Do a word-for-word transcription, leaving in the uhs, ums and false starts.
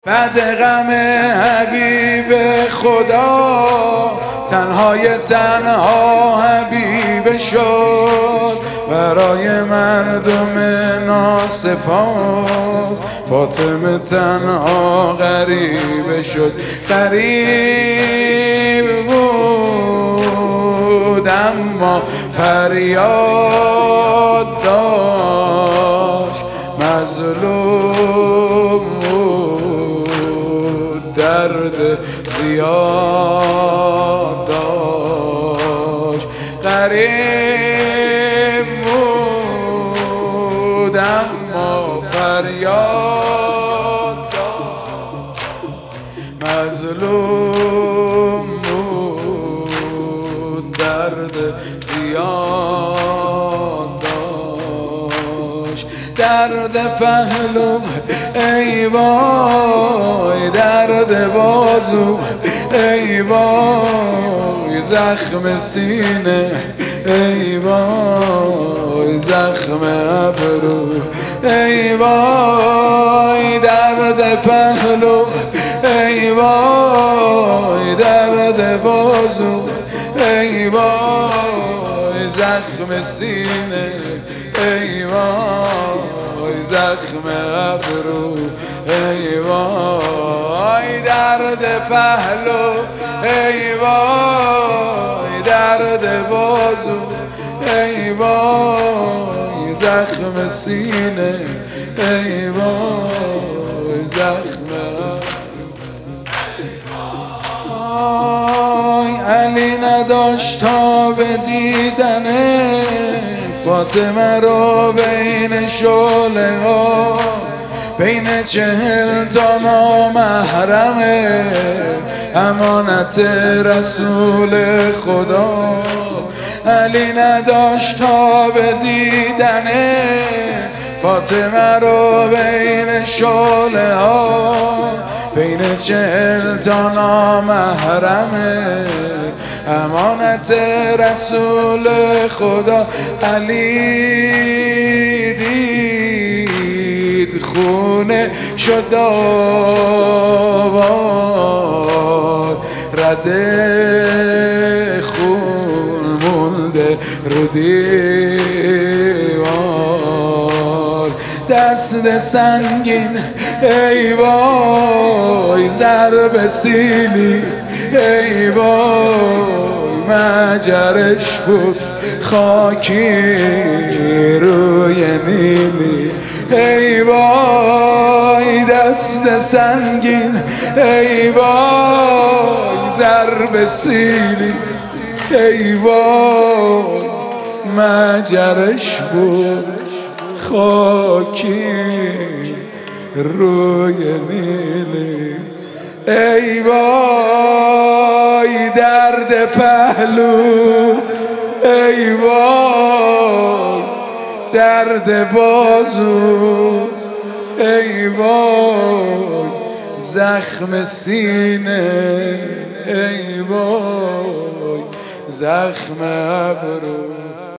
بعد غم حبیب خدا تنهای تنها حبیب شد، برای مردم ناسپاس فاطمه تنها غریب شد. غریب بود اما فریاد داشت، مظلوم درد زیاد داشت. غریب بود اما فریاد داشت، مظلوم بود درد زیاد داشت. درد پهلو ای وای، درد بازو ای وای، زخم سینه ای وای، زخم ابرو ای وای، درد پهلو ای وای، درد بازو ای وای، زخم سینه ای وای، زخم ابرو ای وای، درد پهلو ای وای، درد بازو ای وای، زخم سینه ای وای، زخم آی. علی نداشت تا به دیدن فاطمه رو بین شعله ها، بین چهل تا نامحرمه امانت رسول خدا. علی نداشت تا به دیدن فاطمه رو بین شعله ها، بین چهل تا نامحرمه امانت رسول خدا. علی دید خونه شد آباد، رده خون مونده رو دیوار. دست سنگین ای وای، ضرب سیلی ای وای، مجرش بود خاکی روی نیلی ای وای. دست سنگین ای وای، ضرب سیلی ای وای، مجرش بود خاکی روی نیلی ای وای. درد پهلو ای وای، درد بازو ای وای، زخم سینه ای وای، زخم ابرو